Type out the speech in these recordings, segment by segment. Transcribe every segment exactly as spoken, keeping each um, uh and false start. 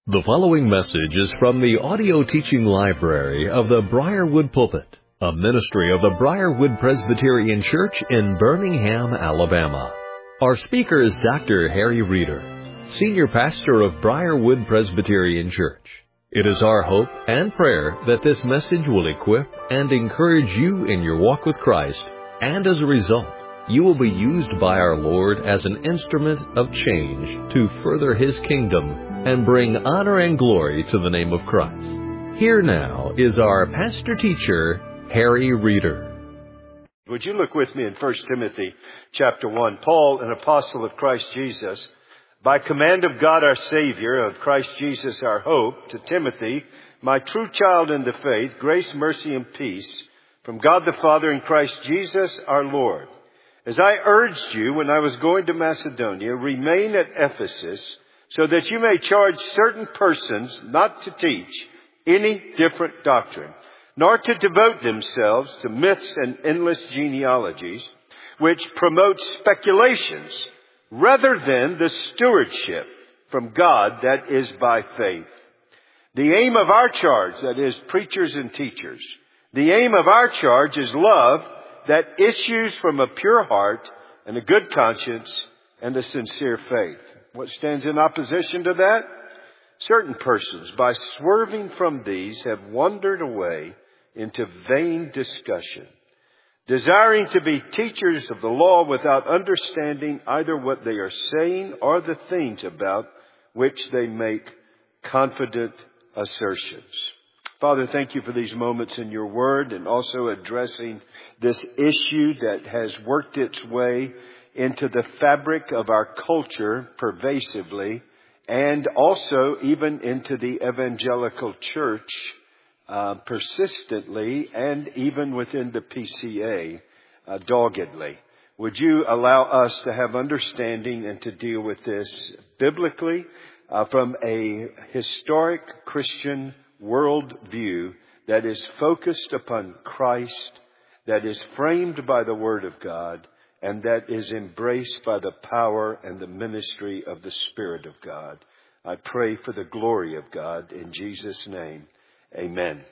The following message is from the audio teaching library of the Briarwood Pulpit, a ministry of the Briarwood Presbyterian Church in Birmingham, Alabama. Our speaker is Doctor Harry Reeder, Senior Pastor of Briarwood Presbyterian Church. It is our hope and prayer that this message will equip and encourage you in your walk with Christ, and as a result, you will be used by our Lord as an instrument of change to further His kingdom and bring honor and glory to the name of Christ. Here now is our pastor teacher, Harry Reeder. Would you look with me in First Timothy chapter one? Paul, an apostle of Christ Jesus, by command of God our Savior, of Christ Jesus our hope, to Timothy, my true child in the faith, grace, mercy, and peace from God the Father and Christ Jesus our Lord. As I urged you when I was going to Macedonia, remain at Ephesus, so that you may charge certain persons not to teach any different doctrine, nor to devote themselves to myths and endless genealogies, which promote speculations, rather than the stewardship from God that is by faith. The aim of our charge, that is, preachers and teachers, the aim of our charge is love that issues from a pure heart and a good conscience and a sincere faith. What stands in opposition to that? Certain persons, by swerving from these, have wandered away into vain discussion, desiring to be teachers of the law without understanding either what they are saying or the things about which they make confident assertions. Father, thank you for these moments in your word and also addressing this issue that has worked its way into the fabric of our culture pervasively, and also even into the evangelical church uh, persistently, and even within the P C A uh, doggedly. Would you allow us to have understanding and to deal with this biblically uh, from a historic Christian worldview that is focused upon Christ, that is framed by the Word of God, and that is embraced by the power and the ministry of the Spirit of God. I pray for the glory of God in Jesus' name. Amen.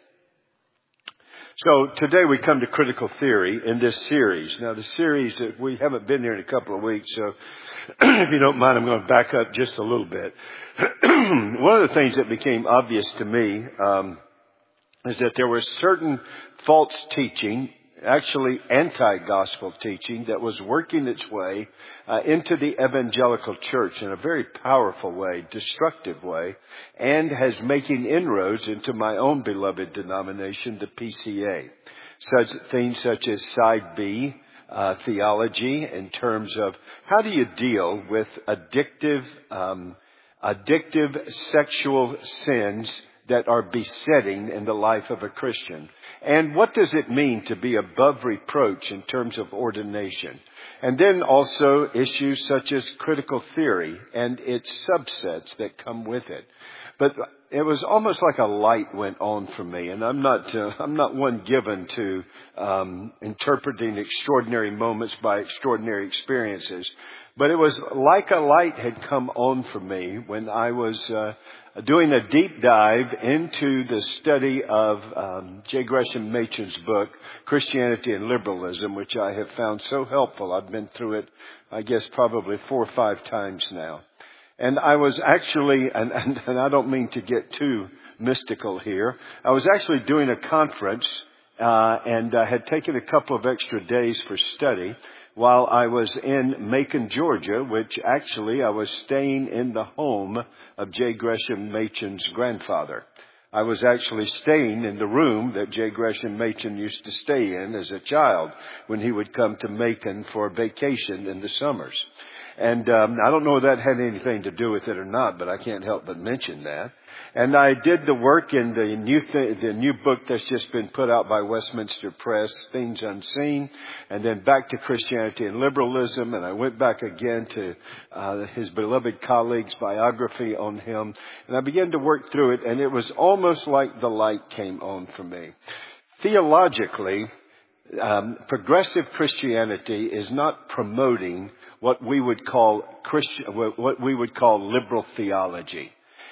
So today we come to critical theory in this series. Now the series, that we haven't been here in a couple of weeks, so if you don't mind, I'm going to back up just a little bit. One of the things that became obvious to me um, is that there was certain false teaching, actually anti-gospel teaching, that was working its way uh, into the evangelical church in a very powerful way, destructive way, and has making inroads into my own beloved denomination, the P C A. Such things such as side B uh, theology, in terms of how do you deal with addictive, um, addictive sexual sins that are besetting in the life of a Christian. And what does it mean to be above reproach in terms of ordination? And then also issues such as critical theory and its subsets that come with it. But it was almost like a light went on for me, and I'm not uh, I'm not one given to um, interpreting extraordinary moments by extraordinary experiences. But it was like a light had come on for me when I was uh, doing a deep dive into the study of um, J. Gresham Machen's book, Christianity and Liberalism, which I have found so helpful. I've been through it, I guess, probably four or five times now. And I was actually, and, and, and I don't mean to get too mystical here, I was actually doing a conference uh, and I had taken a couple of extra days for study while I was in Macon, Georgia, which actually I was staying in the home of J. Gresham Machen's grandfather. I was actually staying in the room that J. Gresham Machen used to stay in as a child when he would come to Macon for vacation in the summers. And um, I don't know if that had anything to do with it or not, but I can't help but mention that. And I did the work in the new th- the new book that's just been put out by Westminster Press, Things Unseen, and then back to Christianity and Liberalism. And I went back again to uh, his beloved colleague's biography on him. And I began to work through it, and it was almost like the light came on for me. Theologically, um, progressive Christianity is not promoting what we would call Christian, what we would call liberal theology.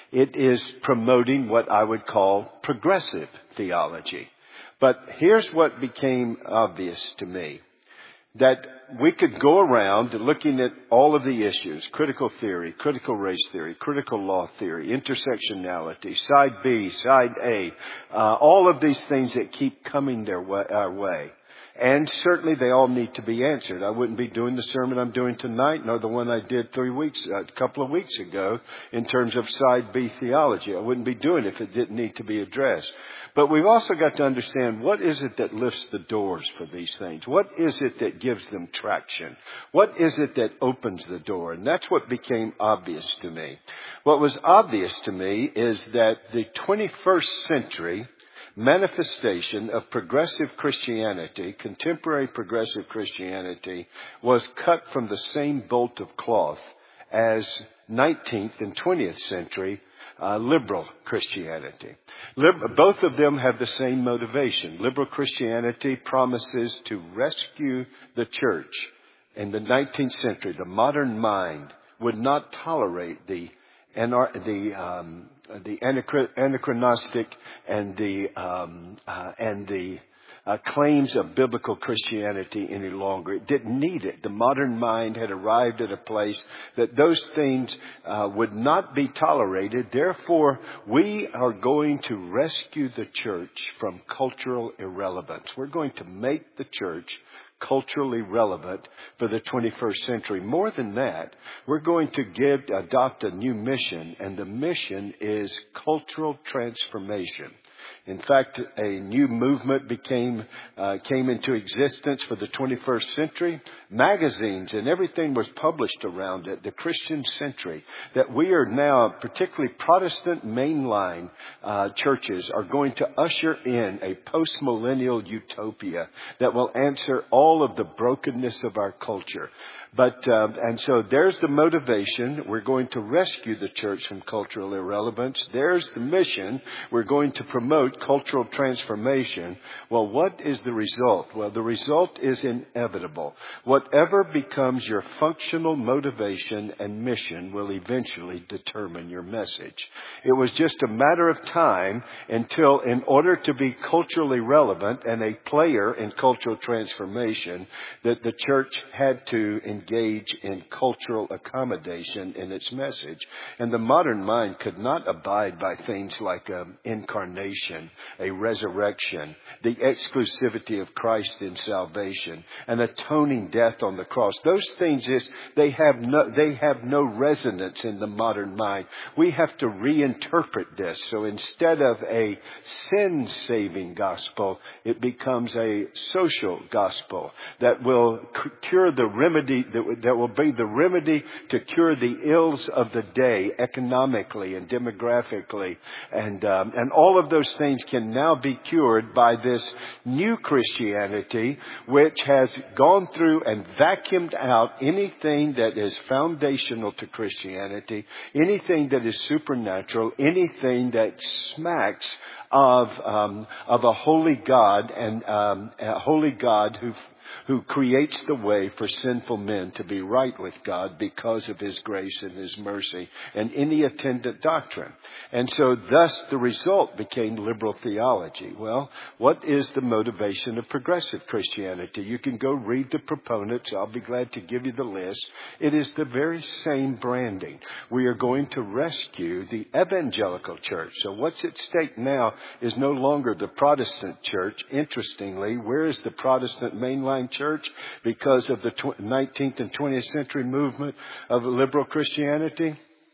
It is promoting what I would call progressive theology. But here's what became obvious to me. That we could go around looking at all of the issues, critical theory, critical race theory, critical law theory, intersectionality, side B, side A, uh, all of these things that keep coming their way, our way. And certainly they all need to be answered. I wouldn't be doing the sermon I'm doing tonight, nor the one I did three weeks, a couple of weeks ago in terms of side B theology. I wouldn't be doing it if it didn't need to be addressed. But we've also got to understand, what is it that lifts the doors for these things? What is it that gives them traction? What is it that opens the door? And that's what became obvious to me. What was obvious to me is that the twenty-first century manifestation of progressive Christianity, contemporary progressive Christianity, was cut from the same bolt of cloth as nineteenth and twentieth century uh, liberal Christianity. Lib- both of them have the same motivation. Liberal Christianity promises to rescue the church. In the nineteenth century, the modern mind would not tolerate the anar- the um, the anachronistic and the um, uh, and the uh, claims of biblical Christianity any longer. It didn't need it. The modern mind had arrived at a place that those things uh, would not be tolerated. Therefore, we are going to rescue the church from cultural irrelevance. We're going to make the church culturally relevant for the twenty-first century. More than that, we're going to give, adopt a new mission, and the mission is cultural transformation. In fact, a new movement became, uh, came into existence for the twenty-first century. Magazines and everything was published around it, the Christian century, that we are now, particularly Protestant mainline uh, churches, are going to usher in a post-millennial utopia that will answer all of the brokenness of our culture. But, um, and so there's the motivation. We're going to rescue the church from cultural irrelevance. There's the mission. We're going to promote cultural transformation. Well, what is the result? Well, the result is inevitable. Whatever becomes your functional motivation and mission will eventually determine your message. It was just a matter of time until, in order to be culturally relevant and a player in cultural transformation, that the church had to engage in cultural accommodation in its message. And the modern mind could not abide by things like um, incarnation, a resurrection, the exclusivity of Christ in salvation, an atoning death on the cross. Those things is they have no they have no resonance in the modern mind. We have to reinterpret this. So instead of a sin-saving gospel, it becomes a social gospel that will cure the remedy That, that will be the remedy to cure the ills of the day economically and demographically. And, um, and all of those things can now be cured by this new Christianity, which has gone through and vacuumed out anything that is foundational to Christianity, anything that is supernatural, anything that smacks of, um, of a holy God and, um, a holy God who who creates the way for sinful men to be right with God because of His grace and His mercy and any attendant doctrine. And so thus the result became liberal theology. Well, what is the motivation of progressive Christianity? You can go read the proponents. I'll be glad to give you the list. It is the very same branding. We are going to rescue the evangelical church. So what's at stake now is no longer the Protestant church. Interestingly, where is the Protestant mainline church? Church because of the nineteenth and twentieth century movement of liberal Christianity?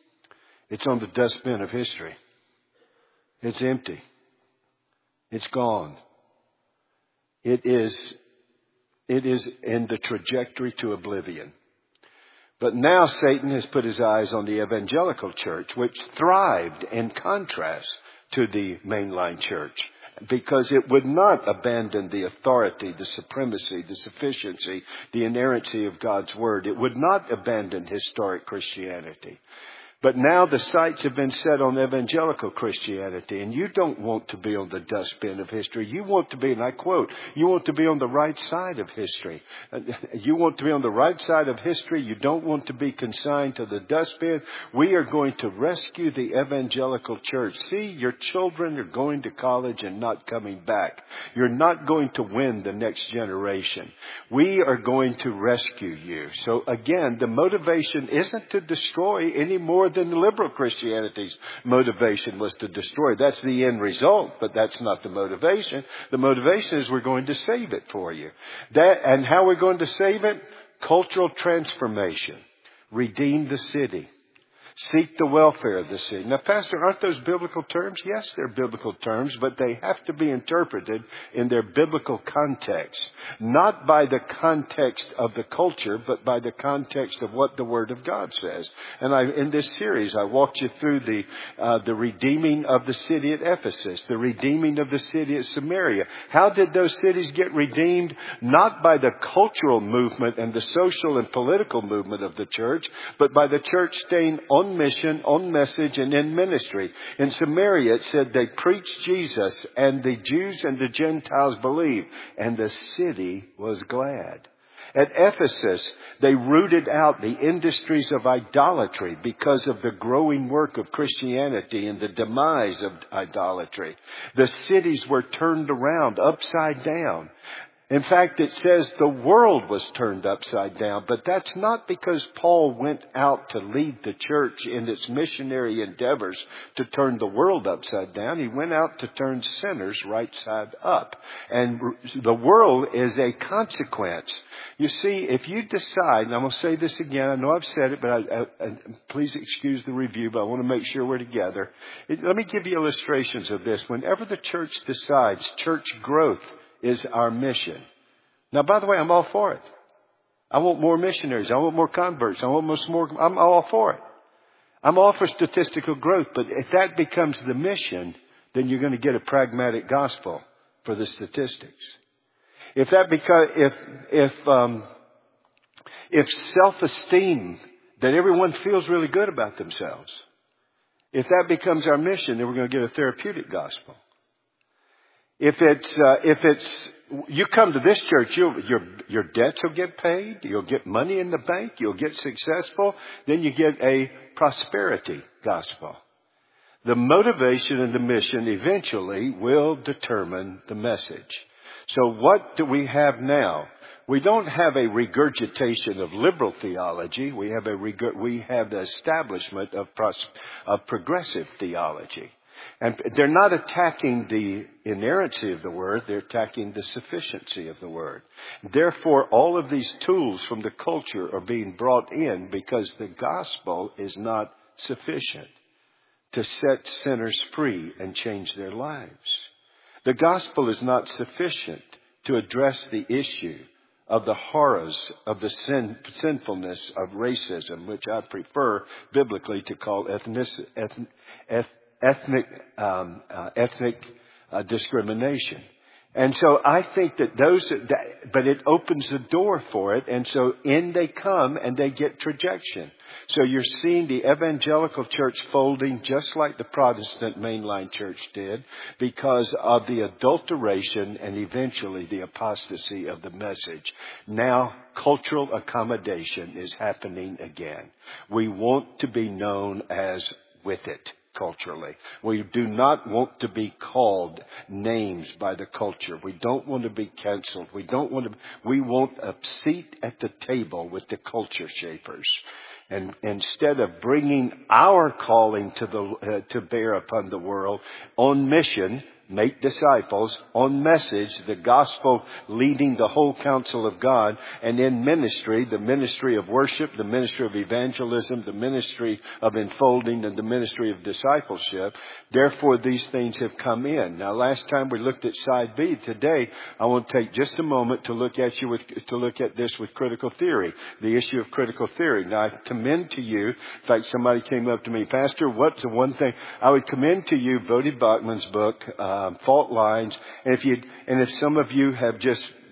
It's on the dustbin of history. It's empty. It's gone. It is, it is in the trajectory to oblivion. But now Satan has put his eyes on the evangelical church, which thrived in contrast to the mainline church, because it would not abandon the authority, the supremacy, the sufficiency, the inerrancy of God's Word. It would not abandon historic Christianity. But now the sights have been set on evangelical Christianity, and you don't want to be on the dustbin of history. You want to be, and I quote, you want to be on the right side of history. You want to be on the right side of history. You don't want to be consigned to the dustbin. We are going to rescue the evangelical church. See, your children are going to college and not coming back. You're not going to win the next generation. We are going to rescue you. So again, the motivation isn't to destroy any more than liberal Christianity's motivation was to destroy. That's the end result, but that's not the motivation. The motivation is we're going to save it for you. That, and how we're going to save it? Cultural transformation. Redeem the city. Seek the welfare of the city. Now, Pastor, aren't those biblical terms? Yes, they're biblical terms, but they have to be interpreted in their biblical context. Not by the context of the culture, but by the context of what the Word of God says. And I, in this series, I walked you through the, uh, the redeeming of the city at Ephesus, the redeeming of the city at Samaria. How did those cities get redeemed? Not by the cultural movement and the social and political movement of the church, but by the church staying on mission, on message, and in ministry. In Samaria, it said they preached Jesus, and the Jews and the Gentiles believed, and the city was glad. At Ephesus, they rooted out the industries of idolatry because of the growing work of Christianity and the demise of idolatry. The cities were turned around, upside down. In fact, it says the world was turned upside down, but that's not because Paul went out to lead the church in its missionary endeavors to turn the world upside down. He went out to turn sinners right side up. And the world is a consequence. You see, if you decide, and I'm going to say this again, I know I've said it, but I, I, I, please excuse the review, but I want to make sure we're together. It, let me give you illustrations of this. Whenever the church decides church growth is our mission. Now, by the way, I'm all for it. I want more missionaries. I want more converts. I want more. I'm all for it. I'm all for statistical growth. But if that becomes the mission, then you're going to get a pragmatic gospel for the statistics. If that because if if um, if self-esteem that everyone feels really good about themselves, if that becomes our mission, then we're going to get a therapeutic gospel. If it's, uh, if it's, you come to this church, you'll, your, your debts will get paid, you'll get money in the bank, you'll get successful, then you get a prosperity gospel. The motivation and the mission eventually will determine the message. So what do we have now? We don't have a regurgitation of liberal theology. We have a, we have the establishment of, pros, of progressive theology. And they're not attacking the inerrancy of the Word, they're attacking the sufficiency of the Word. Therefore, all of these tools from the culture are being brought in because the gospel is not sufficient to set sinners free and change their lives. The gospel is not sufficient to address the issue of the horrors of the sin, sinfulness of racism, which I prefer biblically to call ethnic, ethnic, ethnic ethnic um, uh, ethnic uh, discrimination. And so I think that those, that, but it opens the door for it. And so in they come and they get trajection. So you're seeing the evangelical church folding just like the Protestant mainline church did because of the adulteration and eventually the apostasy of the message. Now cultural accommodation is happening again. We want to be known as with it. Culturally. We do not want to be called names by the culture. We don't want to be canceled. We don't want to, we want a seat at the table with the culture shapers. And instead of bringing our calling to the, uh, to bear upon the world on mission, make disciples, on message, the gospel leading the whole counsel of God, and in ministry, the ministry of worship, the ministry of evangelism, the ministry of enfolding, and the ministry of discipleship. Therefore, these things have come in. Now, last time we looked at side B. Today, I want to take just a moment to look at you with, to look at this with critical theory, the issue of critical theory. Now, I commend to you, in fact, somebody came up to me, Pastor, what's the one thing? I would commend to you Voddie Bauchman's book, uh, Um, fault lines. And if you, and if some of you have just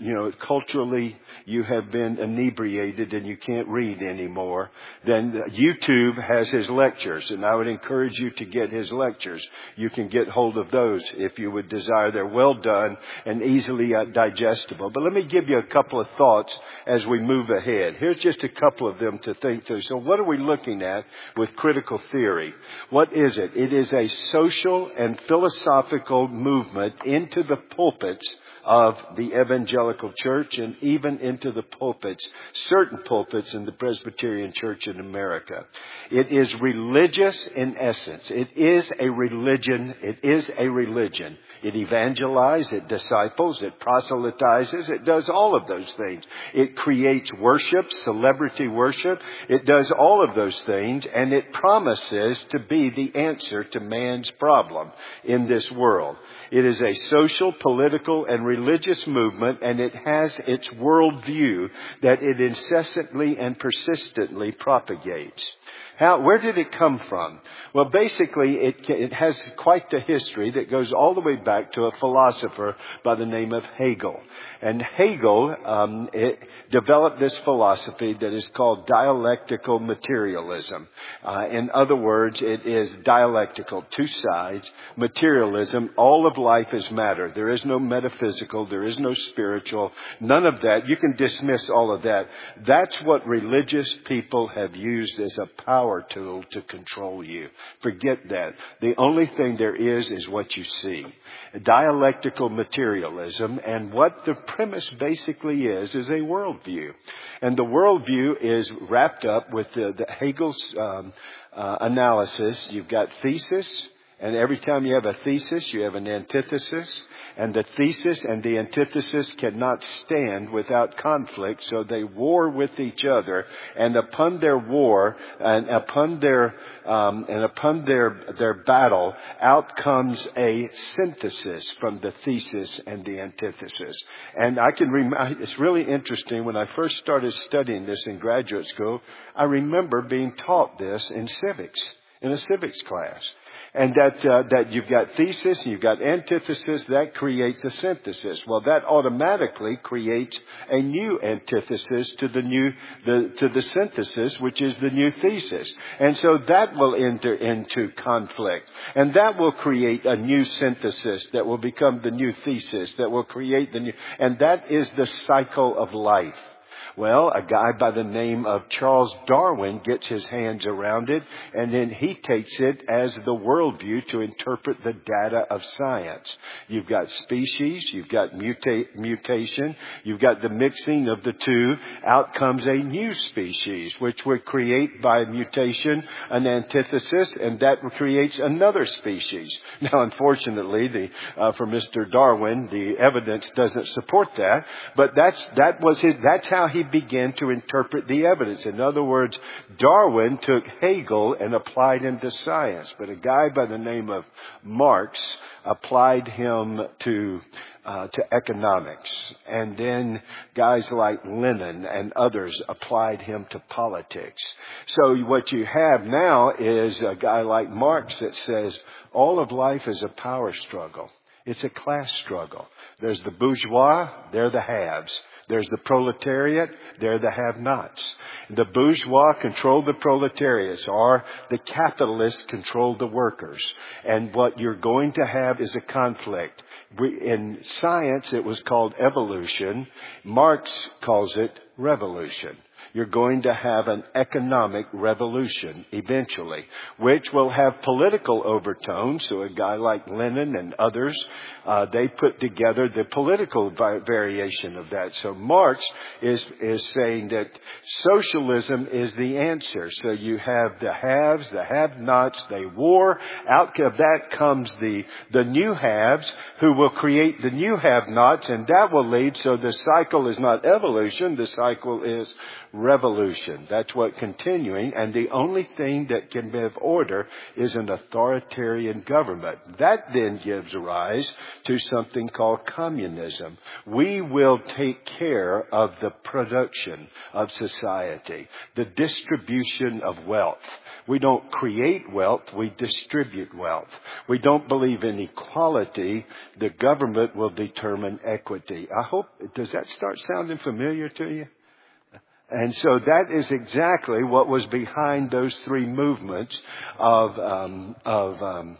you know, culturally you have been inebriated and you can't read anymore, then YouTube has his lectures, and I would encourage you to get his lectures. You can get hold of those if you would desire. They're well done and easily digestible. But let me give you a couple of thoughts as we move ahead. Here's just a couple of them to think through. So what are we looking at with critical theory? What is it? It is a social and philosophical movement into the pulpits of the evangelical church and even into the pulpits, certain pulpits in the Presbyterian Church in America. It is religious in essence. It is a religion. It is a religion. It evangelizes, it disciples, it proselytizes, it does all of those things. It creates worship, celebrity worship. It does all of those things, and it promises to be the answer to man's problem in this world. It is a social, political, and religious movement, and it has its worldview that it incessantly and persistently propagates. How, where did it come from? Well, basically, it, it has quite the history that goes all the way back to a philosopher by the name of Hegel. And Hegel um, it developed this philosophy that is called dialectical materialism. Uh, in other words, it is dialectical, two sides. Materialism, all of life is matter. There is no metaphysical, there is no spiritual, none of that. You can dismiss all of that. That's what religious people have used as a power tool to control you. Forget that. The only thing there is is what you see. Dialectical materialism, and what the premise basically is, is a worldview. And the worldview is wrapped up with the, the Hegel's um, uh, analysis. You've got thesis, and every time you have a thesis, you have an antithesis. And the thesis and the antithesis cannot stand without conflict, so they war with each other. And upon their war and upon their um, and upon their their battle, out comes a synthesis from the thesis and the antithesis. And I can rem- it's really interesting. When I first started studying this in graduate school, I remember being taught this in civics, in a civics class. And that, uh, that you've got thesis and you've got antithesis, that creates a synthesis. Well, that automatically creates a new antithesis to the new, the, to the synthesis, which is the new thesis. And so that will enter into conflict. And that will create a new synthesis that will become the new thesis, that will create the new, and that is the cycle of life. Well, a guy by the name of Charles Darwin gets his hands around it, and then he takes it as the worldview to interpret the data of science. You've got species, you've got muta- mutation, you've got the mixing of the two. Out comes a new species, which would create by mutation an antithesis, and that creates another species. Now, unfortunately, the, uh, for Mister Darwin, the evidence doesn't support that, but that's that was his. That's how he began to interpret the evidence. In other words, Darwin took Hegel and applied him to science, but a guy by the name of Marx applied him to uh, to economics, and then guys like Lenin and others applied him to politics. So what you have now is a guy like Marx that says all of life is a power struggle. It's a class struggle. There's the bourgeois, they're the haves. There's the proletariat, they're the have-nots. The bourgeois control the proletariats, or the capitalists control the workers. And what you're going to have is a conflict. We, in science, it was called evolution. Marx calls it revolution. You're going to have an economic revolution eventually, which will have political overtones. So a guy like Lenin and others, uh, they put together the political variation of that. So Marx is, is saying that socialism is the answer. So you have the haves, the have-nots, they war. Out of that comes the, the new haves who will create the new have-nots, and that will lead. So the cycle is not evolution, the cycle is revolution. That's what continuing. And the only thing that can have order is an authoritarian government. That then gives rise to something called communism. We will take care of the production of society, the distribution of wealth. We don't create wealth, we distribute wealth. We don't believe in equality. The government will determine equity. I hope, does that start sounding familiar to you? And so that is exactly what was behind those three movements of, um, of, um,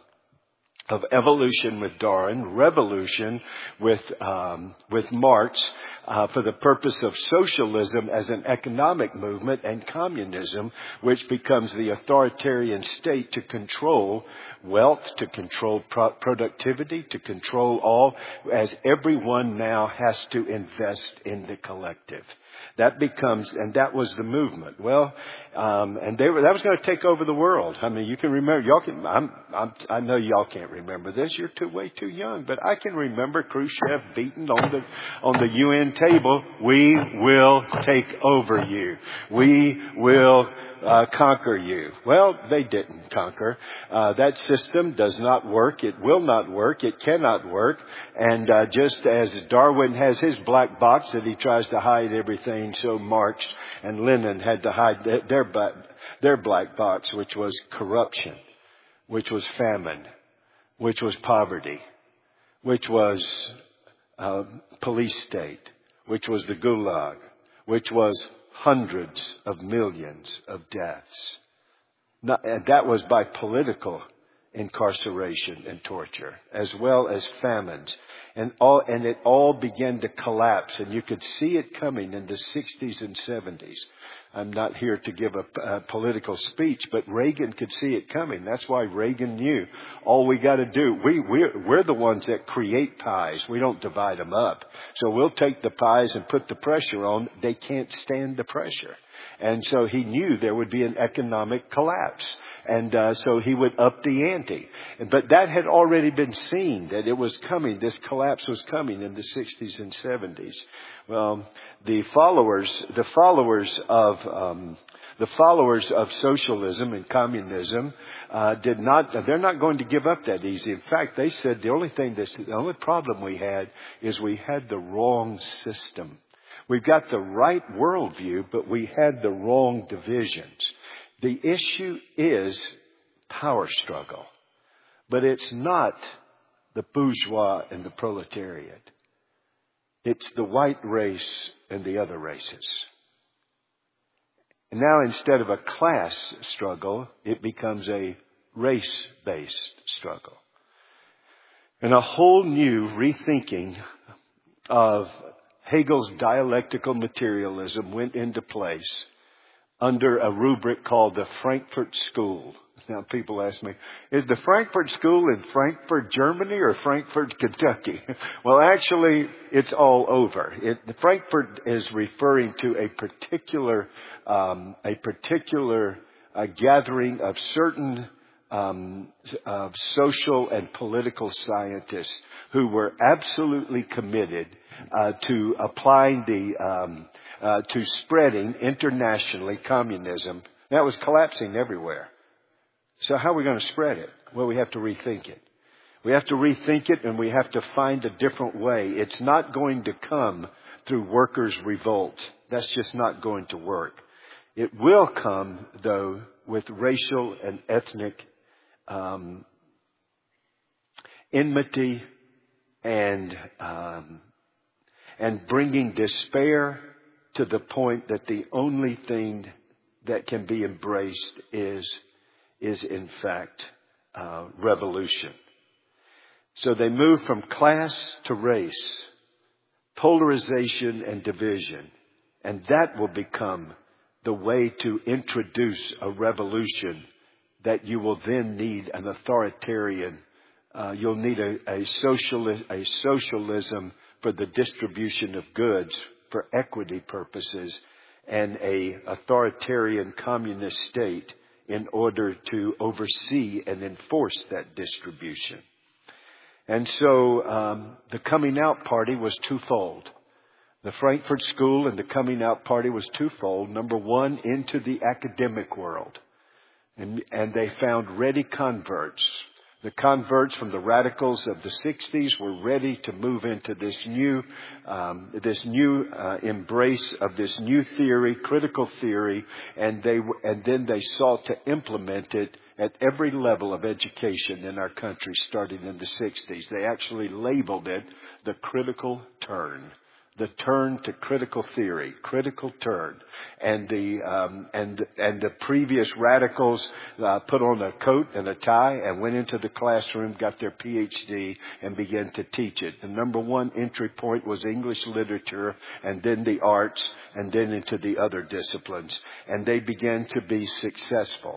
of evolution with Darwin, revolution with um, with Marx, uh, for the purpose of socialism as an economic movement, and communism, which becomes the authoritarian state to control wealth, to control pro- productivity, to control all, as everyone now has to invest in the collective. That becomes, and that was the movement. Well, um, and they were, that was going to take over the world. I mean, you can remember, y'all can, I'm, I'm, I know y'all can't remember this. You're too, way too young, but I can remember Khrushchev beating on the, on the U N table. We will take over you. We will Uh, conquer you. Well, they didn't conquer. Uh, that system does not work. It will not work. It cannot work. And uh, just as Darwin has his black box that he tries to hide everything, so Marx and Lenin had to hide their their, their black box, which was corruption, which was famine, which was poverty, which was uh, police state, which was the Gulag, which was hundreds of millions of deaths. Not, and that was by political incarceration and torture, as well as famines. And all, and it all began to collapse, and you could see it coming in the sixties and seventies. I'm not here to give a, a political speech, but Reagan could see it coming. That's why Reagan knew all we got to do. We, we're, we're the ones that create pies. We don't divide them up. So we'll take the pies and put the pressure on. They can't stand the pressure. And so he knew there would be an economic collapse. And uh, so he would up the ante. But that had already been seen, that it was coming. This collapse was coming in the sixties and seventies. Well, the followers, the followers of um, the followers of socialism and communism uh, did not. They're not going to give up that easy. In fact, they said the only thing, that's, the only problem we had is we had the wrong system. We've got the right worldview, but we had the wrong divisions. The issue is power struggle, but it's not the bourgeois and the proletariat. It's the white race and the other races. And now instead of a class struggle, it becomes a race-based struggle. And a whole new rethinking of Hegel's dialectical materialism went into place under a rubric called the Frankfurt School. Now people ask me, is the Frankfurt School in Frankfurt, Germany or Frankfurt, Kentucky? Well, actually, it's all over. It, Frankfurt is referring to a particular, um, a particular uh, gathering of certain um, of social and political scientists who were absolutely committed uh, to applying the um, Uh, to spreading internationally communism. That was collapsing everywhere. So how are we going to spread it? Well, we have to rethink it. We have to rethink it, and we have to find a different way. It's not going to come through workers' revolt. That's just not going to work. It will come, though, with racial and ethnic um, enmity and um, and bringing despair to the point that the only thing that can be embraced is, is in fact, uh, revolution. So they move from class to race, polarization and division, and that will become the way to introduce a revolution that you will then need an authoritarian, uh, you'll need a, a, sociali- a socialism for the distribution of goods, for equity purposes, and a authoritarian communist state in order to oversee and enforce that distribution. And so um, the coming out party was twofold. The Frankfurt School and the coming out party was twofold. Number one, into the academic world. And, and they found ready converts. The converts from the radicals of the sixties were ready to move into this new, um, this new uh, embrace of this new theory, critical theory, and they and then they sought to implement it at every level of education in our country, starting in the sixties. They actually labeled it the critical turn. The turn to critical theory, critical turn, and the um, and and the previous radicals uh, put on a coat and a tie and went into the classroom, got their P H D, and began to teach it. The number one entry point was English literature, and then the arts, and then into the other disciplines, and they began to be successful.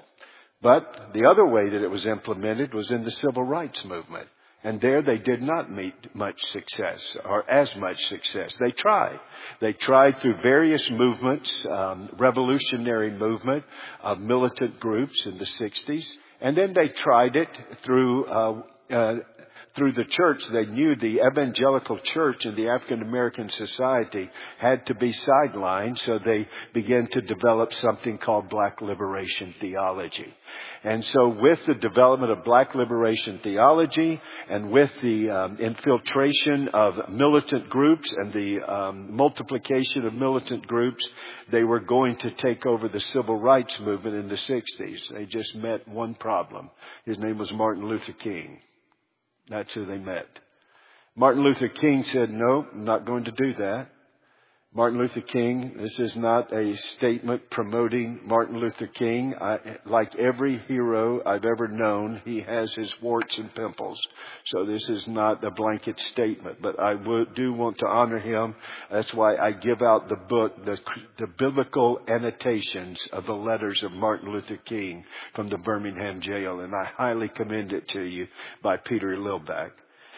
But the other way that it was implemented was in the civil rights movement. And there they did not meet much success, or as much success. They tried. They tried through various movements, um, revolutionary movement of militant groups in the sixties. And then they tried it through uh, uh Through the church. They knew the evangelical church in the African American society had to be sidelined, so they began to develop something called Black Liberation Theology. And so with the development of Black Liberation Theology and with the um, infiltration of militant groups and the um, multiplication of militant groups, they were going to take over the civil rights movement in the sixties. They just met one problem. His name was Martin Luther King. That's who they met. Martin Luther King said, no, I'm not going to do that. Martin Luther King, this is not a statement promoting Martin Luther King. I, like every hero I've ever known, he has his warts and pimples. So this is not a blanket statement, but I would, do want to honor him. That's why I give out the book, the, the biblical annotations of the letters of Martin Luther King from the Birmingham jail. And I highly commend it to you by Peter Lilback.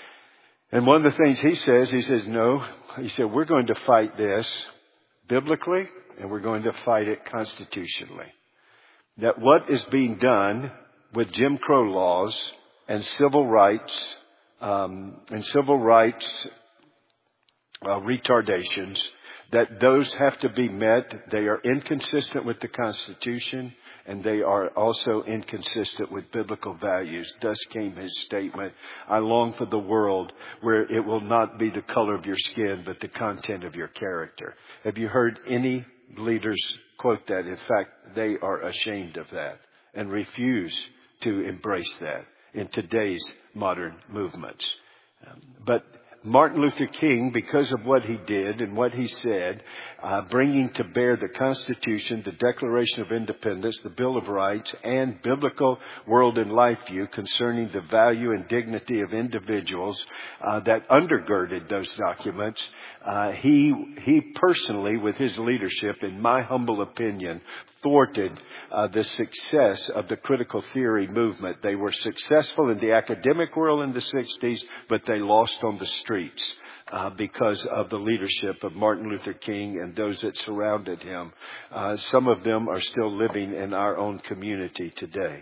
And one of the things he says, he says, no, he said, we're going to fight this biblically and we're going to fight it constitutionally. That what is being done with Jim Crow laws and civil rights, um, and civil rights uh, retardations, that those have to be met. They are inconsistent with the Constitution, and they are also inconsistent with biblical values. Thus came his statement, I long for the world where it will not be the color of your skin, but the content of your character. Have you heard any leaders quote that? In fact, they are ashamed of that and refuse to embrace that in today's modern movements. Um, but Martin Luther King, because of what he did and what he said, uh, bringing to bear the Constitution, the Declaration of Independence, the Bill of Rights, and biblical world and life view concerning the value and dignity of individuals uh, that undergirded those documents, uh, he he personally, with his leadership, in my humble opinion, thwarted uh, the success of the critical theory movement. They were successful in the academic world in the sixties, but they lost on the streets uh, because of the leadership of Martin Luther King and those that surrounded him. Uh, some of them are still living in our own community today.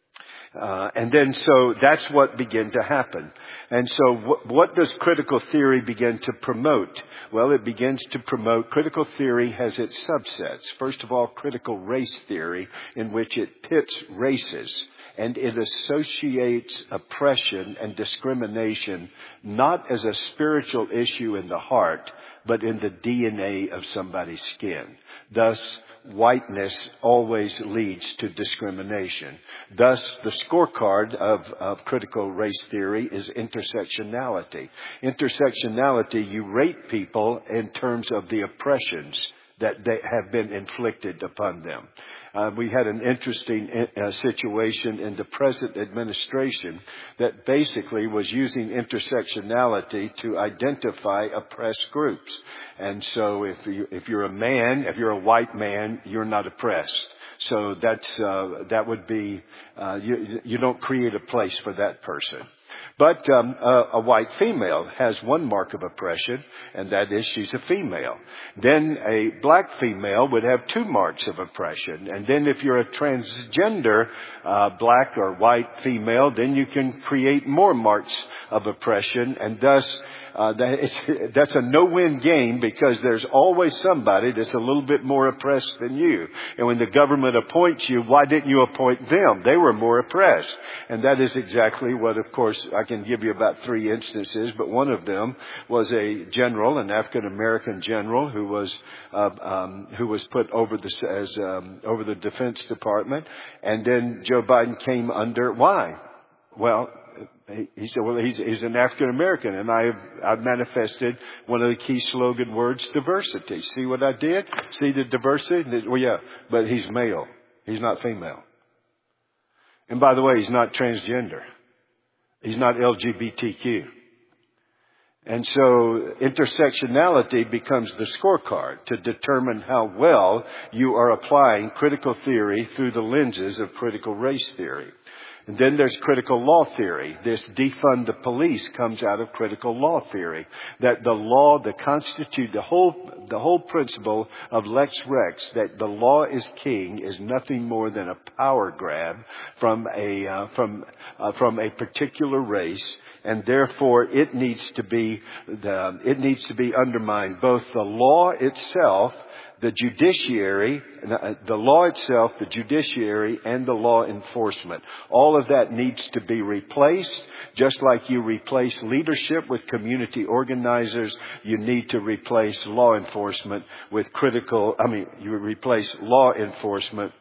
Uh, and then so that's what began to happen. And so what, what does critical theory begin to promote? Well, it begins to promote, critical theory has its subsets. First of all, critical race theory, in which it pits races and it associates oppression and discrimination not as a spiritual issue in the heart, but in the D N A of somebody's skin. Thus, whiteness always leads to discrimination. Thus, the scorecard of, of critical race theory is intersectionality. Intersectionality, you rate people in terms of the oppressions that they have been inflicted upon them. Uh, we had an interesting uh, situation in the present administration that basically was using intersectionality to identify oppressed groups. And so if you, if you're a man, if you're a white man, you're not oppressed. So that's, uh, that would be, uh, you, you don't create a place for that person. But um, a, a white female has one mark of oppression, and that is she's a female. Then a black female would have two marks of oppression. And then if you're a transgender uh, black or white female, then you can create more marks of oppression. And thus, uh, that it's, that's a no-win game, because there's always somebody that's a little bit more oppressed than you. And when the government appoints you, why didn't you appoint them? They were more oppressed. And that is exactly what, of course, I can give you about three instances, but one of them was a general, an African-American general who was, uh, um, who was put over the, as, um, over the Defense Department. And then Joe Biden came under, why? Well, he, he said, well, he's, he's an African-American, and I've, I've manifested one of the key slogan words, diversity. See what I did? See the diversity? Well, yeah, but he's male. He's not female. And by the way, he's not transgender. He's not L G B T Q. And so intersectionality becomes the scorecard to determine how well you are applying critical theory through the lenses of critical race theory. And then there's critical law theory. This defund the police comes out of critical law theory. That the law, the constitute, the whole, the whole principle of Lex Rex, that the law is king, is nothing more than a power grab from a, uh, from, uh, from a particular race. And therefore it needs to be, the, it needs to be undermined. Both the law itself, the judiciary, the law itself, the judiciary, and the law enforcement. All of that needs to be replaced. Just like you replace leadership with community organizers, you need to replace law enforcement with critical, I mean, you replace law enforcement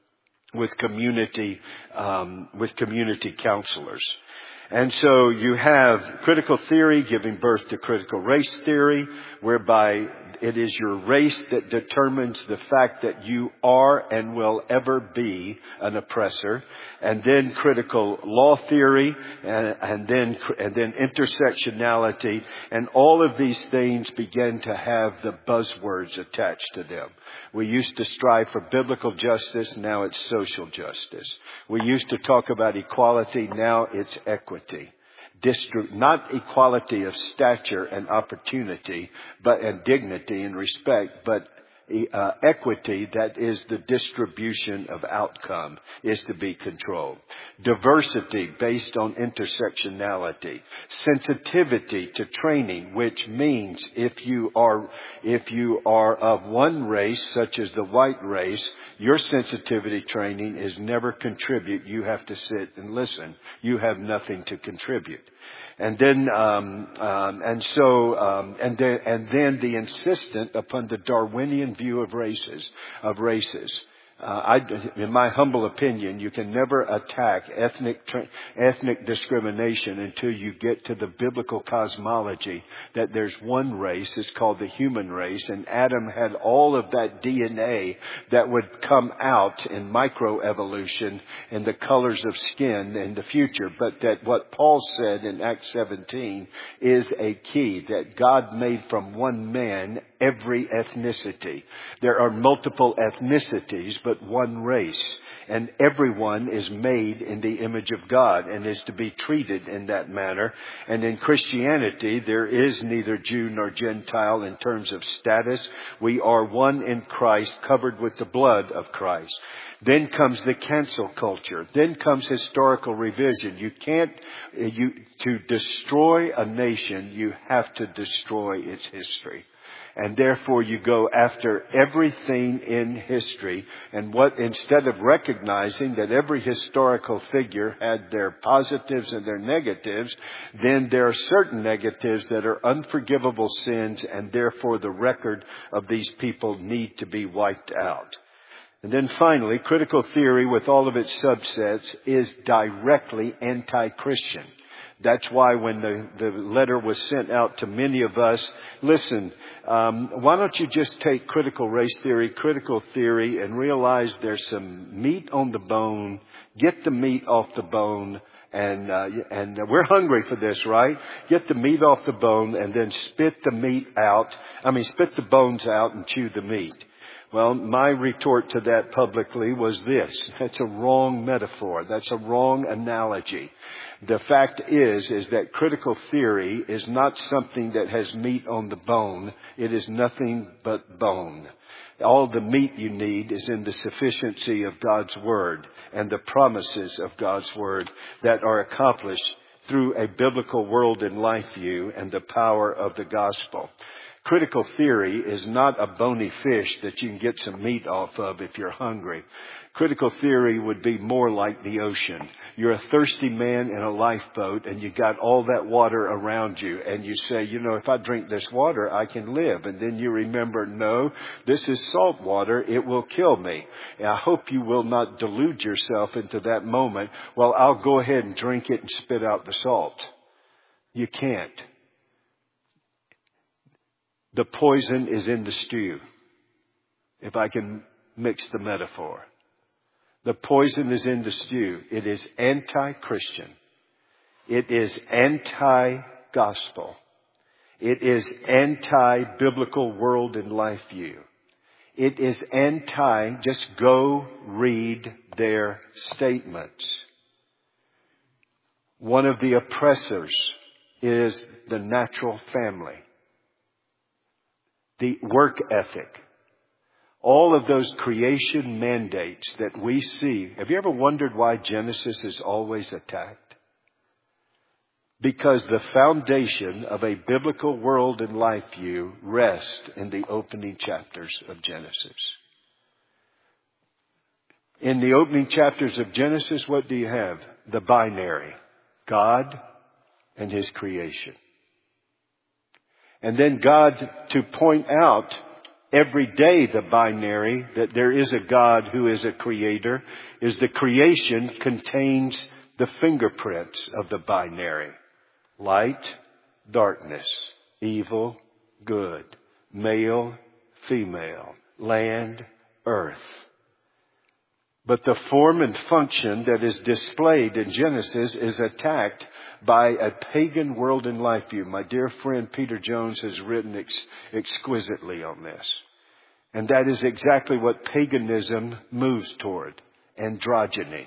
with community, um, with community counselors. And so you have critical theory giving birth to critical race theory, whereby it is your race that determines the fact that you are and will ever be an oppressor. And then critical law theory, and, and then and then intersectionality, and all of these things begin to have the buzzwords attached to them. We used to strive for biblical justice, now it's social justice. We used to talk about equality, now it's equity. Distri- not equality of stature and opportunity, but and dignity and respect, but uh, equity, that is the distribution of outcome, is to be controlled. Diversity based on intersectionality. Sensitivity to training, which means if you are, if you are of one race, such as the white race, your sensitivity training is never contribute. You have to sit and listen. You have nothing to contribute. And then, um, um, and so, um, and then, and then the insistent upon the Darwinian view of races, of races. Uh, I, in my humble opinion, you can never attack ethnic tra- ethnic discrimination until you get to the biblical cosmology that there's one race. It's called the human race, and Adam had all of that D N A that would come out in microevolution in the colors of skin in the future. But that what Paul said in Acts seventeen is a key, that God made from one man every ethnicity. There are multiple ethnicities, but one race. And everyone is made in the image of God and is to be treated in that manner. And in Christianity, there is neither Jew nor Gentile in terms of status. We are one in Christ, covered with the blood of Christ. Then comes the cancel culture. Then comes historical revision. You can't, you, to destroy a nation, you have to destroy its history. And therefore you go after everything in history. And what, instead of recognizing that every historical figure had their positives and their negatives, then there are certain negatives that are unforgivable sins, and therefore the record of these people need to be wiped out. And then finally, critical theory with all of its subsets is directly anti-Christian. That's why when the, the letter was sent out to many of us, listen, um, why don't you just take critical race theory, critical theory, and realize there's some meat on the bone. Get the meat off the bone. And, uh, and we're hungry for this, right? Get the meat off the bone and then spit the meat out. I mean, spit the bones out and chew the meat. Well, my retort to that publicly was this. That's a wrong metaphor. That's a wrong analogy. The fact is, is that critical theory is not something that has meat on the bone. It is nothing but bone. All the meat you need is in the sufficiency of God's Word and the promises of God's Word that are accomplished through a biblical world and life view and the power of the gospel. Critical theory is not a bony fish that you can get some meat off of if you're hungry. Critical theory would be more like the ocean. You're a thirsty man in a lifeboat and you got all that water around you and you say, you know, if I drink this water, I can live. And then you remember, no, this is salt water. It will kill me. And I hope you will not delude yourself into that moment. Well, I'll go ahead and drink it and spit out the salt. You can't. The poison is in the stew, if I can mix the metaphor. The poison is in the stew. It is anti-Christian. It is anti-gospel. It is anti-biblical world and life view. It is anti, just go read their statements. One of the oppressors is the natural family. The work ethic. All of those creation mandates that we see. Have you ever wondered why Genesis is always attacked? Because the foundation of a biblical world and life view rests in the opening chapters of Genesis. In the opening chapters of Genesis, what do you have? The binary. God and His creation. And then God, to point out every day the binary, that there is a God who is a creator, is the creation contains the fingerprints of the binary. Light, darkness, evil, good, male, female, land, earth. But the form and function that is displayed in Genesis is attacked by a pagan world and life view. My dear friend Peter Jones has written ex- exquisitely on this. And that is exactly what paganism moves toward. Androgyny.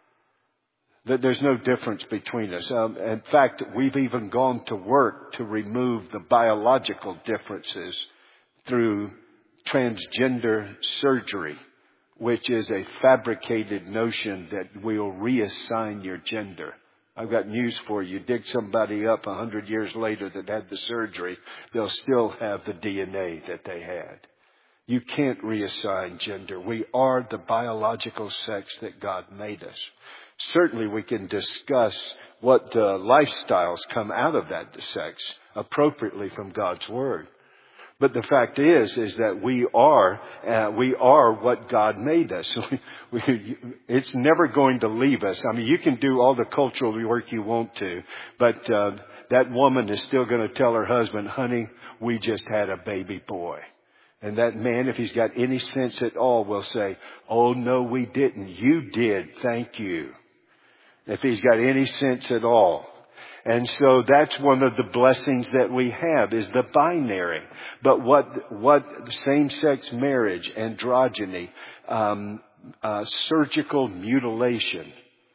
That there's no difference between us. Um, in fact, we've even gone to work to remove the biological differences through transgender surgery, which is a fabricated notion that we'll reassign your gender. I've got news for you. Dig somebody up a hundred years later that had the surgery, they'll still have the D N A that they had. You can't reassign gender. We are the biological sex that God made us. Certainly we can discuss what uh, lifestyles come out of that sex appropriately from God's Word. But the fact is, is that we are, uh, we are what God made us. we, it's never going to leave us. I mean, you can do all the cultural work you want to, but uh, that woman is still going to tell her husband, honey, we just had a baby boy. And that man, if he's got any sense at all, will say, oh, no, we didn't. You did. Thank you. If he's got any sense at all. And so that's one of the blessings that we have is the binary. But what what same-sex marriage, androgyny, um, uh, surgical mutilation,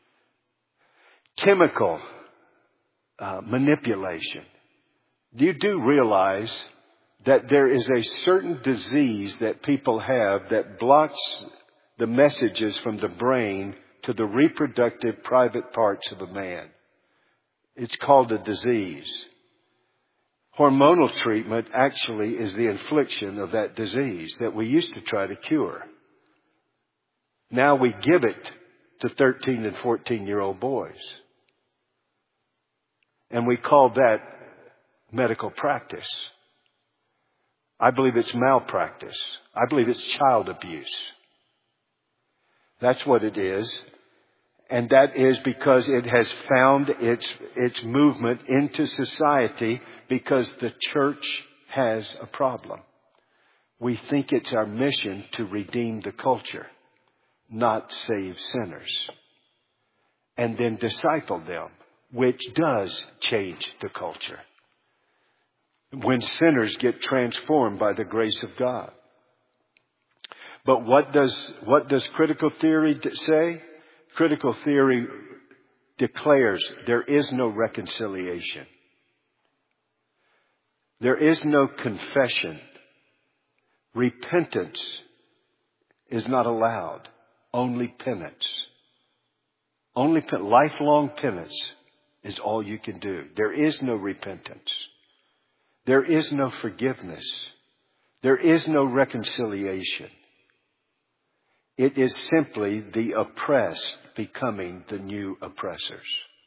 chemical uh, manipulation. You do realize that there is a certain disease that people have that blocks the messages from the brain to the reproductive private parts of a man. It's called a disease. Hormonal treatment actually is the infliction of that disease that we used to try to cure. Now we give it to thirteen and fourteen year old boys. And we call that medical practice. I believe it's malpractice. I believe it's child abuse. That's what it is. And that is because it has found its its movement into society because the church has a problem. We think it's our mission to redeem the culture, not save sinners. And then disciple them, which does change the culture. When sinners get transformed by the grace of God. But what does what does critical theory say? Critical theory declares there is no reconciliation. There is no confession. Repentance is not allowed. Only penance. Only pen- lifelong penance is all you can do. There is no repentance. There is no forgiveness. There is no reconciliation. It is simply the oppressed becoming the new oppressors,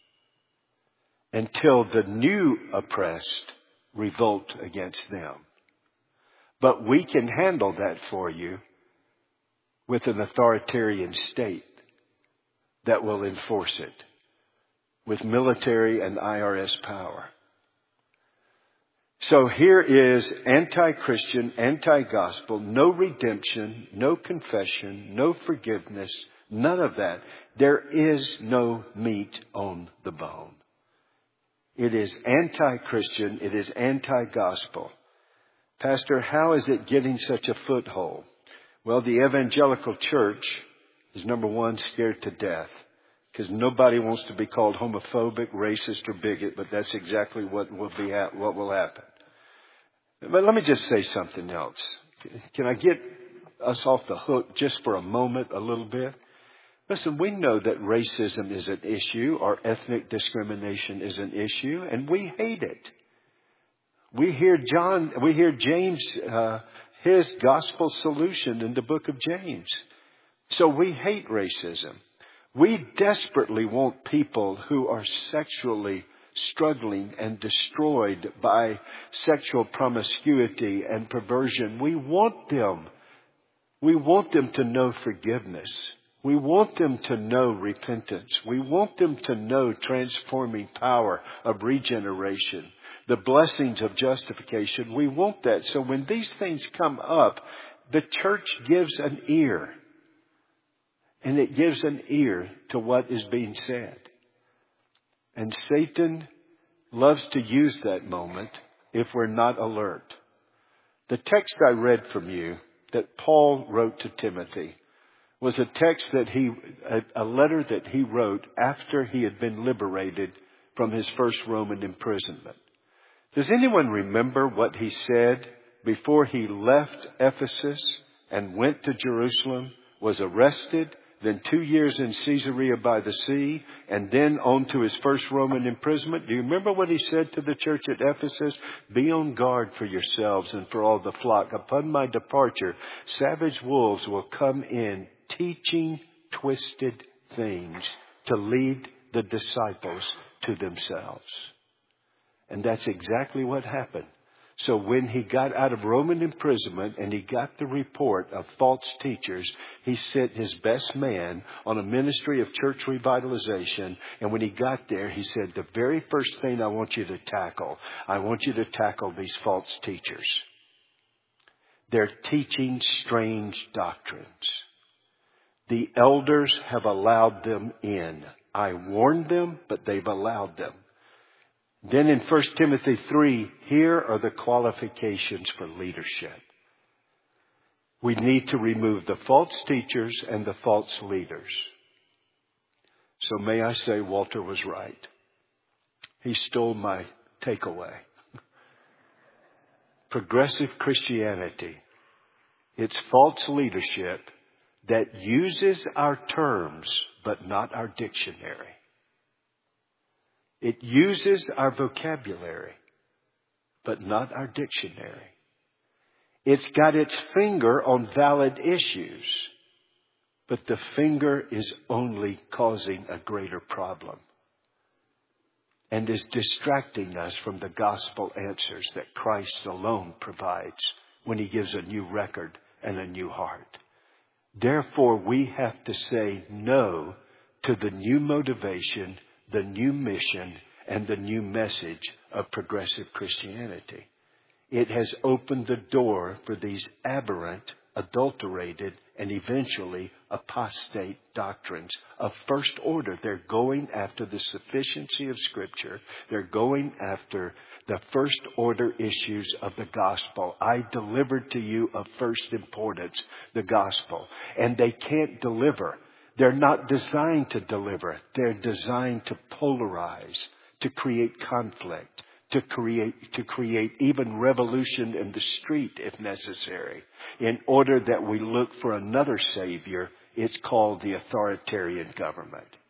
until the new oppressed revolt against them. But we can handle that for you with an authoritarian state that will enforce it, with military and I R S power. So here is anti-Christian, anti-gospel, no redemption, no confession, no forgiveness, none of that. There is no meat on the bone. It is anti-Christian, it is anti-gospel. Pastor, how is it getting such a foothold? Well, the evangelical church is, number one, scared to death, because nobody wants to be called homophobic, racist, or bigot, but that's exactly what will be what will happen. But let me just say something else. Can I get us off the hook just for a moment, a little bit? Listen, we know that racism is an issue, or ethnic discrimination is an issue, and we hate it. We hear John, we hear James, uh, his gospel solution in the book of James. So we hate racism. We desperately want people who are sexually struggling and destroyed by sexual promiscuity and perversion. We want them. We want them to know forgiveness. We want them to know repentance. We want them to know transforming power of regeneration, the blessings of justification. We want that. So when these things come up, the church gives an ear. And it gives an ear to what is being said. And Satan loves to use that moment if we're not alert. The text I read from you that Paul wrote to Timothy was a text that he, a, a letter that he wrote after he had been liberated from his first Roman imprisonment. Does anyone remember what he said before he left Ephesus and went to Jerusalem, was arrested, then two years in Caesarea by the sea, and then on to his first Roman imprisonment? Do you remember what he said to the church at Ephesus? Be on guard for yourselves and for all the flock. Upon my departure, savage wolves will come in, teaching twisted things to lead the disciples to themselves. And that's exactly what happened. So when he got out of Roman imprisonment and he got the report of false teachers, he sent his best man on a ministry of church revitalization. And when he got there, he said, the very first thing I want you to tackle, I want you to tackle these false teachers. They're teaching strange doctrines. The elders have allowed them in. I warned them, but they've allowed them. Then in First Timothy three, here are the qualifications for leadership. We need to remove the false teachers and the false leaders. So may I say Walter was right. He stole my takeaway. Progressive Christianity. It's false leadership that uses our terms but not our dictionary. It uses our vocabulary, but not our dictionary. It's got its finger on valid issues, but the finger is only causing a greater problem and is distracting us from the gospel answers that Christ alone provides when he gives a new record and a new heart. Therefore, we have to say no to the new motivation, the new mission, and the new message of progressive Christianity. It has opened the door for these aberrant, adulterated, and eventually apostate doctrines of first order. They're going after the sufficiency of Scripture. They're going after the first order issues of the gospel. I delivered to you of first importance, the gospel. And they can't deliver. They're not designed to deliver. They're designed to polarize, to create conflict, to create, to create even revolution in the street if necessary, in order that we look for another savior. It's called the authoritarian government.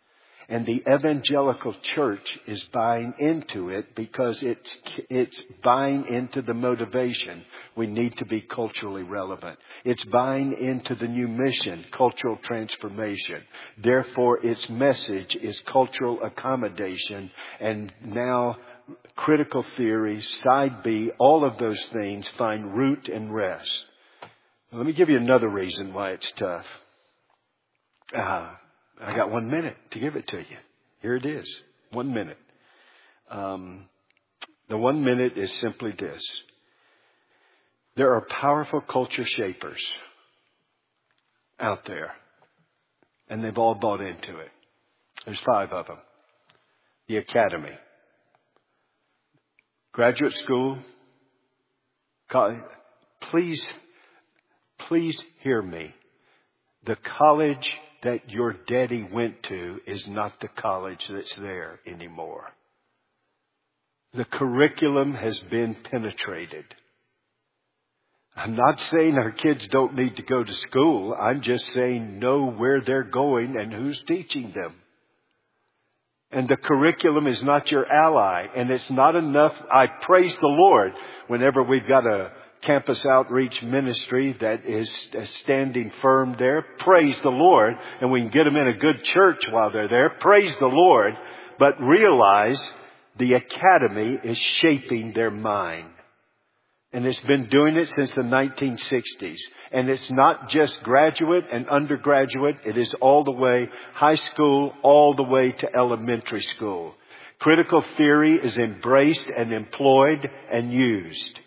And the evangelical church is buying into it because it's, it's buying into the motivation. We need to be culturally relevant. It's buying into the new mission, cultural transformation. Therefore, its message is cultural accommodation. And now critical theory, side B, all of those things find root and rest. Now, let me give you another reason why it's tough. Uh, I got one minute to give it to you. Here it is. One minute. Um, the one minute is simply this. There are powerful culture shapers out there. And they've all bought into it. There's five of them. The Academy. Graduate school. College. Please, please hear me. The college that your daddy went to is not the college that's there anymore. The curriculum has been penetrated. I'm not saying our kids don't need to go to school. I'm just saying know where they're going and who's teaching them. And the curriculum is not your ally. And it's not enough. I praise the Lord whenever we've got a campus outreach ministry that is standing firm there. Praise the Lord. And we can get them in a good church while they're there. Praise the Lord. But realize the Academy is shaping their mind. And it's been doing it since the nineteen sixties. And it's not just graduate and undergraduate. It is all the way high school, all the way to elementary school. Critical theory is embraced and employed and used.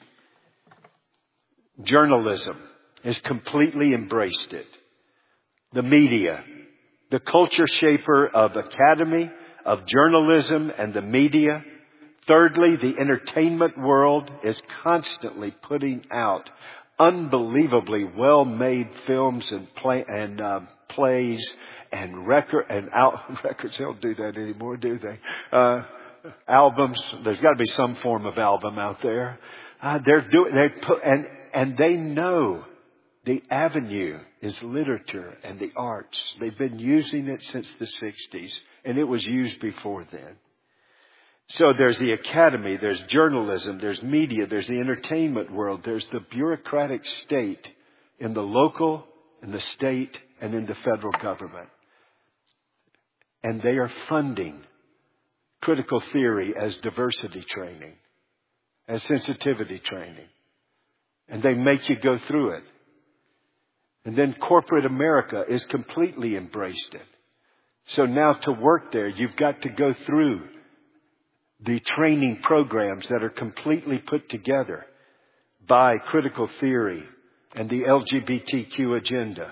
Journalism has completely embraced it. The media, the culture shaper of academy, of journalism and the media. Thirdly, the entertainment world is constantly putting out unbelievably well-made films and play and uh, plays and record and out records. They don't do that anymore, do they? Uh, albums. There's got to be some form of album out there. Uh, they're doing. They put and and they know the avenue is literature and the arts. They've been using it since the sixties, and it was used before then. So there's the academy, there's journalism, there's media, there's the entertainment world, there's the bureaucratic state in the local, in the state, and in the federal government. And they are funding critical theory as diversity training, as sensitivity training. And they make you go through it. And then corporate America is completely embraced it. So now to work there, you've got to go through the training programs that are completely put together by critical theory and the L G B T Q agenda.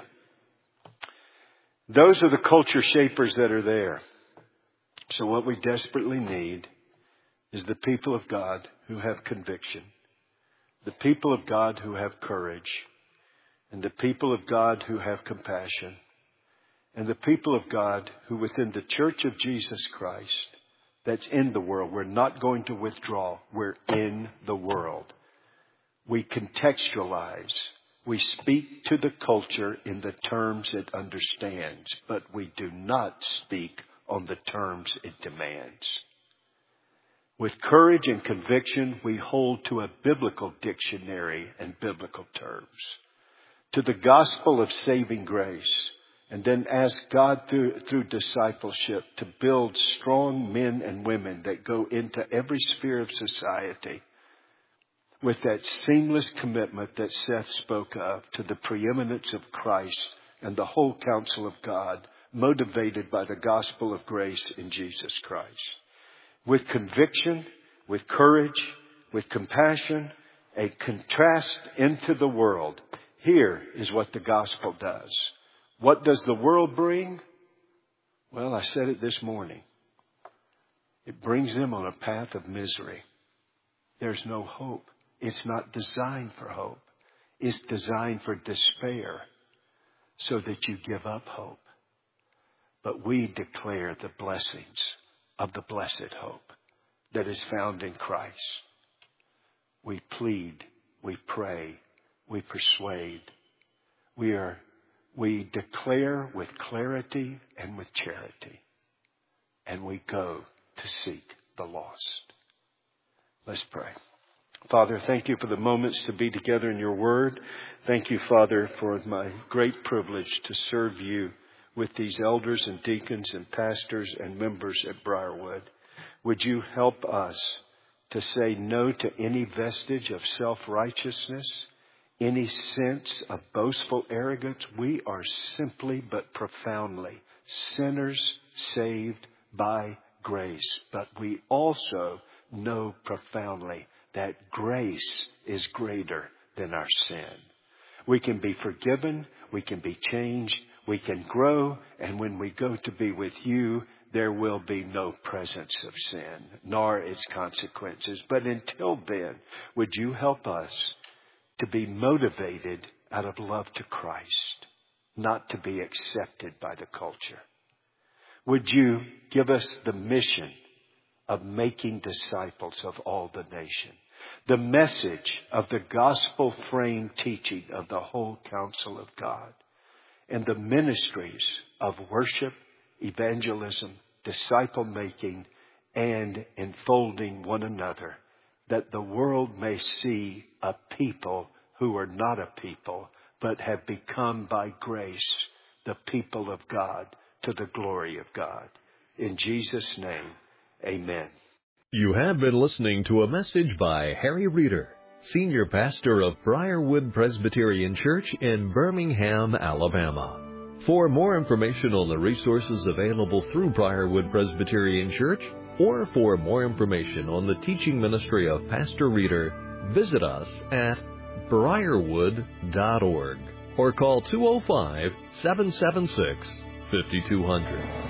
Those are the culture shapers that are there. So what we desperately need is the people of God who have conviction, the people of God who have courage, and the people of God who have compassion, and the people of God who within the Church of Jesus Christ that's in the world. We're not going to withdraw. We're in the world. We contextualize. We speak to the culture in the terms it understands, but we do not speak on the terms it demands. With courage and conviction, we hold to a biblical dictionary and biblical terms, to the gospel of saving grace, and then ask God through, through discipleship to build strong men and women that go into every sphere of society with that seamless commitment that Seth spoke of to the preeminence of Christ and the whole counsel of God, motivated by the gospel of grace in Jesus Christ. With conviction, with courage, with compassion, a contrast into the world. Here is what the gospel does. What does the world bring? Well, I said it this morning. It brings them on a path of misery. There's no hope. It's not designed for hope. It's designed for despair so that you give up hope. But we declare the blessings of the blessed hope that is found in Christ. We plead, we pray, we persuade. We are We declare with clarity and with charity. and we go to seek the lost. Let's pray. Father, thank you for the moments to be together in your word. Thank you, Father, for my great privilege to serve you with these elders and deacons and pastors and members at Briarwood. Would you help us to say no to any vestige of self-righteousness, any sense of boastful arrogance? We are simply but profoundly sinners saved by grace, but we also know profoundly that grace is greater than our sin. We can be forgiven, we can be changed, we can grow, and when we go to be with you, there will be no presence of sin, nor its consequences. But until then, would you help us to be motivated out of love to Christ, not to be accepted by the culture? Would you give us the mission of making disciples of all the nation? The message of the gospel-framed teaching of the whole counsel of God, and the ministries of worship, evangelism, disciple-making, and enfolding one another, that the world may see a people who are not a people, but have become by grace the people of God, to the glory of God. In Jesus' name, amen. You have been listening to a message by Harry Reeder, Senior Pastor of Briarwood Presbyterian Church in Birmingham, Alabama. For more information on the resources available through Briarwood Presbyterian Church, or for more information on the teaching ministry of Pastor Reeder, visit us at briarwood dot org or call two oh five, seven seven six, five two zero zero.